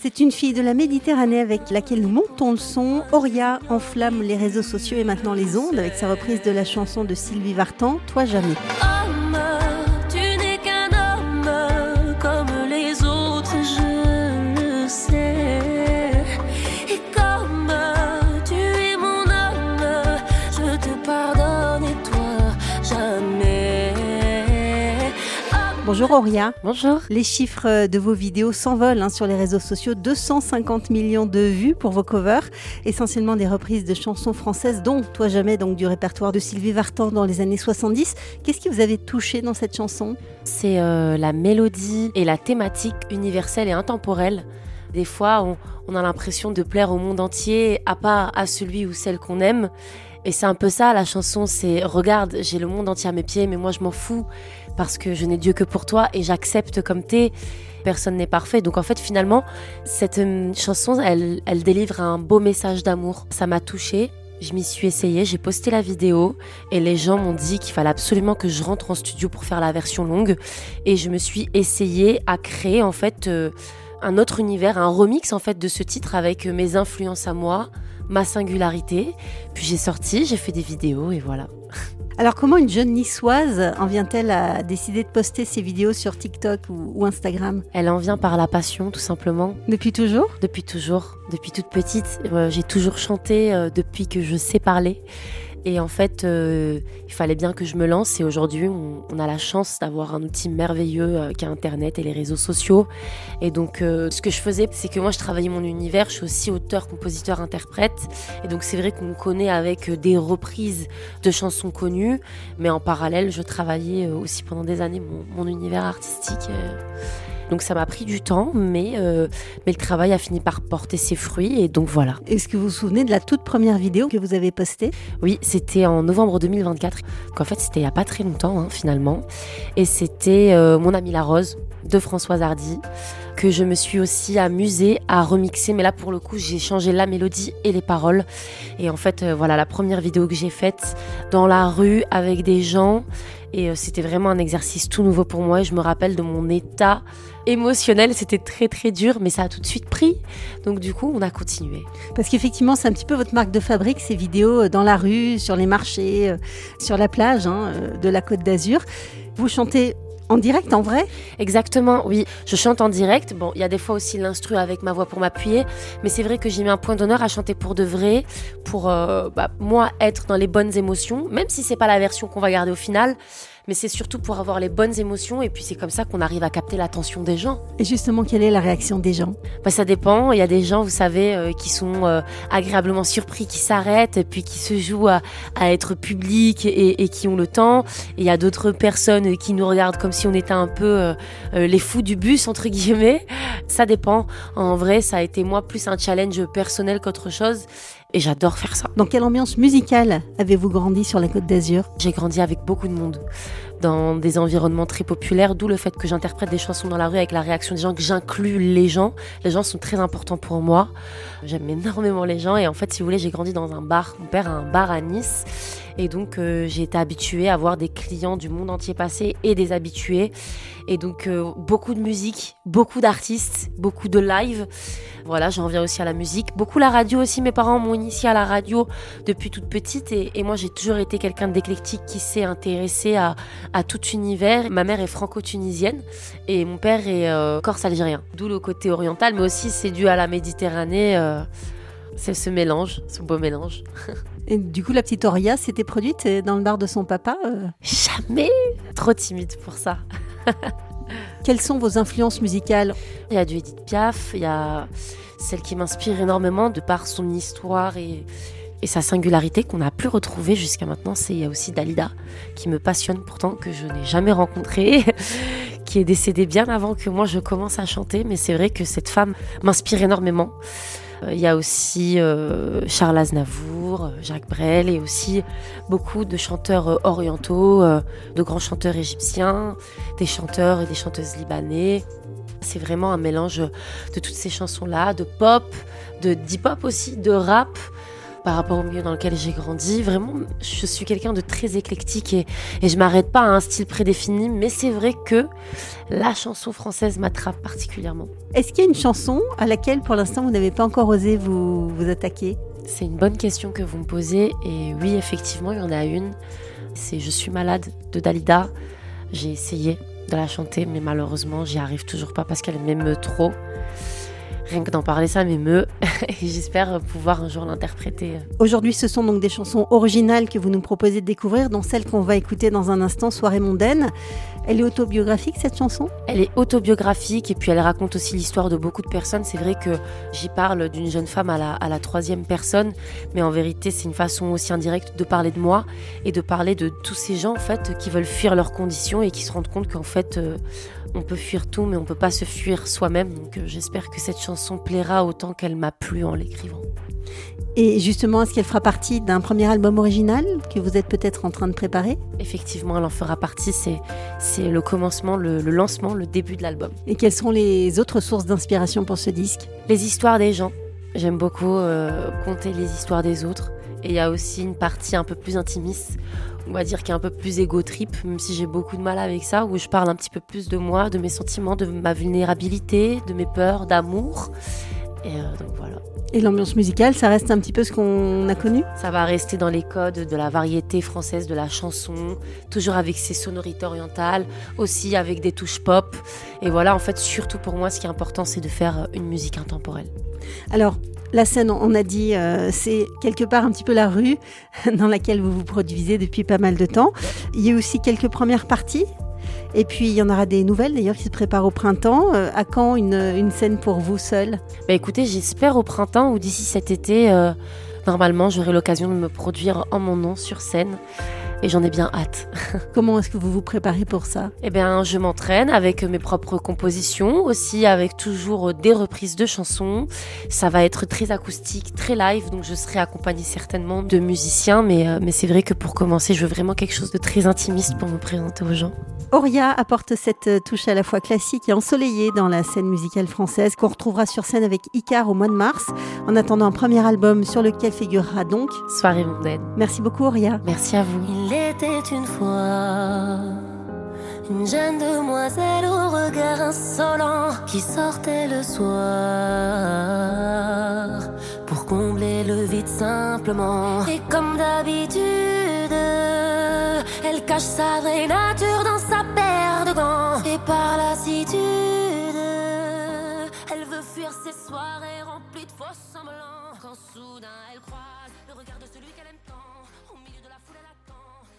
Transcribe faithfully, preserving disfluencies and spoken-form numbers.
C'est une fille de la Méditerranée avec laquelle nous montons le son. Auria enflamme les réseaux sociaux et maintenant les ondes avec sa reprise de la chanson de Sylvie Vartan, Toi jamais. Homme, tu n'es qu'un homme comme les autres, je le sais. Et comme tu es mon homme, je te pardonne et toi jamais. Bonjour Auria. Bonjour. Les chiffres de vos vidéos s'envolent hein, sur les réseaux sociaux. deux cent cinquante millions de vues pour vos covers, essentiellement des reprises de chansons françaises, dont Toi jamais, donc du répertoire de Sylvie Vartan dans les années soixante-dix. Qu'est-ce qui vous avait touché dans cette chanson ? C'est euh, la mélodie et la thématique universelle et intemporelle. Des fois, on, on a l'impression de plaire au monde entier, à part à celui ou celle qu'on aime. Et c'est un peu ça, la chanson, c'est « Regarde, j'ai le monde entier à mes pieds, mais moi je m'en fous parce que je n'ai Dieu que pour toi et j'accepte comme t'es. Personne n'est parfait. » Donc en fait, finalement, cette euh, chanson, elle, elle délivre un beau message d'amour. Ça m'a touchée, je m'y suis essayée, j'ai posté la vidéo et les gens m'ont dit qu'il fallait absolument que je rentre en studio pour faire la version longue. Et je me suis essayée à créer en fait euh, un autre univers, un remix en fait de ce titre avec mes influences à moi, ma singularité, puis j'ai sorti, j'ai fait des vidéos et voilà. Alors comment une jeune niçoise en vient-elle à décider de poster ses vidéos sur TikTok ou, ou Instagram ? Elle en vient par la passion tout simplement. Depuis toujours ? Depuis toujours, depuis toute petite. Euh, j'ai toujours chanté euh, depuis que je sais parler. Et en fait, euh, il fallait bien que je me lance. Et aujourd'hui, on, on a la chance d'avoir un outil merveilleux euh, qu'est Internet et les réseaux sociaux. Et donc, euh, ce que je faisais, c'est que moi, je travaillais mon univers. Je suis aussi auteur, compositeur, interprète. Et donc, c'est vrai qu'on me connaît avec des reprises de chansons connues. Mais en parallèle, je travaillais aussi pendant des années mon, mon univers artistique. Euh, Donc ça m'a pris du temps, mais, euh, mais le travail a fini par porter ses fruits et donc voilà. Est-ce que vous vous souvenez de la toute première vidéo que vous avez postée ? Oui, c'était en novembre deux mille vingt-quatre. Donc en fait, c'était il n'y a pas très longtemps hein, finalement. Et c'était euh, Mon amie la rose de Françoise Hardy que je me suis aussi amusée à remixer. Mais là, pour le coup, j'ai changé la mélodie et les paroles. Et en fait, euh, voilà, la première vidéo que j'ai faite dans la rue avec des gens. Et euh, c'était vraiment un exercice tout nouveau pour moi. Et je me rappelle de mon état émotionnel. C'était très, très dur, mais ça a tout de suite pris. Donc du coup, on a continué. Parce qu'effectivement, c'est un petit peu votre marque de fabrique, ces vidéos dans la rue, sur les marchés, euh, sur la plage hein, euh, de la Côte d'Azur. Vous chantez en direct, en vrai ? Exactement, oui. Je chante en direct. Bon, il y a des fois aussi l'instru avec ma voix pour m'appuyer. Mais c'est vrai que j'ai mis un point d'honneur à chanter pour de vrai. Pour, euh, bah, moi, être dans les bonnes émotions. Même si c'est pas la version qu'on va garder au final. Mais c'est surtout pour avoir les bonnes émotions. Et puis, c'est comme ça qu'on arrive à capter l'attention des gens. Et justement, quelle est la réaction des gens ? Bah, ça dépend. Il y a des gens, vous savez, euh, qui sont euh, agréablement surpris, qui s'arrêtent, et puis qui se jouent à, à être publics et, et qui ont le temps. Et il y a d'autres personnes qui nous regardent comme si on était un peu euh, euh, les fous du bus, entre guillemets. Ça dépend. En vrai, ça a été, moi, plus un challenge personnel qu'autre chose. Et j'adore faire ça. Dans quelle ambiance musicale avez-vous grandi sur la Côte d'Azur ? J'ai grandi avec beaucoup de monde, dans des environnements très populaires, d'où le fait que j'interprète des chansons dans la rue avec la réaction des gens, que j'inclus les gens. Les gens sont très importants pour moi. J'aime énormément les gens et en fait, si vous voulez, j'ai grandi dans un bar. Mon père a un bar à Nice et donc euh, j'ai été habituée à voir des clients du monde entier passer et des habitués. Et donc euh, beaucoup de musique, beaucoup d'artistes, beaucoup de live. Voilà, j'en reviens aussi à la musique. Beaucoup la radio aussi, mes parents m'ont initiée à la radio depuis toute petite et, et moi j'ai toujours été quelqu'un d'éclectique qui s'est intéressé à, à tout univers. Ma mère est franco-tunisienne et mon père est euh, corse-algérien. D'où le côté oriental, mais aussi c'est dû à la Méditerranée. Euh, c'est ce mélange, ce beau mélange. Et du coup, la petite Auria s'était produite dans le bar de son papa euh... Jamais. Trop timide pour ça. Quelles sont vos influences musicales ? Il y a du Edith Piaf, il y a celle qui m'inspire énormément de par son histoire et, et sa singularité qu'on n'a plus retrouvée jusqu'à maintenant. C'est, il y a aussi Dalida qui me passionne pourtant, que je n'ai jamais rencontrée, qui est décédée bien avant que moi je commence à chanter. Mais c'est vrai que cette femme m'inspire énormément. Il y a aussi euh, Charles Aznavour, Jacques Brel et aussi beaucoup de chanteurs euh, orientaux, euh, de grands chanteurs égyptiens, des chanteurs et des chanteuses libanais. C'est vraiment un mélange de toutes ces chansons-là, de pop, de d'hip-hop aussi, de rap. par rapport au milieu dans lequel j'ai grandi. Vraiment, je suis quelqu'un de très éclectique et, et je m'arrête pas à un style prédéfini, mais c'est vrai que la chanson française m'attrape particulièrement. Est-ce qu'il y a une chanson à laquelle, pour l'instant, vous n'avez pas encore osé vous, vous attaquer ? C'est une bonne question que vous me posez et oui, effectivement, il y en a une. C'est Je suis malade de Dalida. J'ai essayé de la chanter, mais malheureusement, j'y arrive toujours pas parce qu'elle m'émeut trop. Rien que d'en parler, ça m'émeut et j'espère pouvoir un jour l'interpréter. Aujourd'hui, ce sont donc des chansons originales que vous nous proposez de découvrir, dont celle qu'on va écouter dans un instant, Soirée mondaine. Elle est autobiographique, cette chanson ? Elle est autobiographique et puis elle raconte aussi l'histoire de beaucoup de personnes. C'est vrai que j'y parle d'une jeune femme à la, à la troisième personne, mais en vérité, c'est une façon aussi indirecte de parler de moi et de parler de tous ces gens en fait qui veulent fuir leurs conditions et qui se rendent compte qu'en fait, euh, on peut fuir tout, mais on peut pas se fuir soi-même. Donc euh, j'espère que cette chanson plaira autant qu'elle m'a plu en l'écrivant. Et justement, est-ce qu'elle fera partie d'un premier album original que vous êtes peut-être en train de préparer ? Effectivement, elle en fera partie. C'est, c'est le commencement, le, le lancement, le début de l'album. Et quelles sont les autres sources d'inspiration pour ce disque ? Les histoires des gens. J'aime beaucoup euh, conter les histoires des autres. Et il y a aussi une partie un peu plus intimiste, on va dire qui est un peu plus égo trip, même si j'ai beaucoup de mal avec ça, où je parle un petit peu plus de moi, de mes sentiments, de ma vulnérabilité, de mes peurs, d'amour. Et euh, donc voilà. Et l'ambiance musicale, ça reste un petit peu ce qu'on a connu ? Ça va rester dans les codes de la variété française, de la chanson, toujours avec ses sonorités orientales, aussi avec des touches pop. Et voilà, en fait, surtout pour moi, ce qui est important, c'est de faire une musique intemporelle. Alors, la scène, on a dit, euh, c'est quelque part un petit peu la rue dans laquelle vous vous produisez depuis pas mal de temps. Il y a aussi quelques premières parties. Et puis, il y en aura des nouvelles, d'ailleurs, qui se préparent au printemps. Euh, à quand une, une scène pour vous seul ? Bah écoutez, j'espère au printemps ou d'ici cet été, euh, normalement, j'aurai l'occasion de me produire en mon nom sur scène. Et j'en ai bien hâte. Comment est-ce que vous vous préparez pour ça ? Eh bien, je m'entraîne avec mes propres compositions, aussi avec toujours des reprises de chansons. Ça va être très acoustique, très live, donc je serai accompagnée certainement de musiciens. Mais, euh, mais c'est vrai que pour commencer, je veux vraiment quelque chose de très intimiste pour me présenter aux gens. Auria apporte cette touche à la fois classique et ensoleillée dans la scène musicale française qu'on retrouvera sur scène avec Icare au mois de mars, en attendant un premier album sur lequel figurera donc Soirée mondaine. Merci beaucoup Auria. Merci à vous. Il était une fois une jeune demoiselle au regard insolent qui sortait le soir pour combler le vide simplement. Et comme d'habitude, elle cache sa vraie nature dans sa paire de gants. Et par lassitude, elle veut fuir ses soirées remplies de faux semblants. Quand soudain elle croise le regard de celui qu'elle aime.